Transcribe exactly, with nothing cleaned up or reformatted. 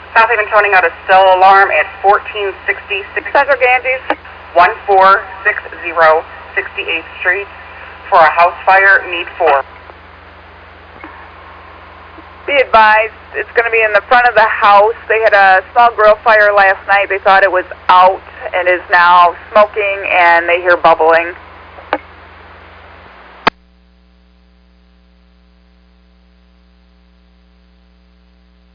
South Haven Towing out a cell alarm at fourteen sixty-six Central Ganges. one four six zero sixty-eighth Street for a house fire, need four. Be advised, it's going to be in the front of the house. They had a small grill fire last night. They thought it was out and is now smoking, and they hear bubbling.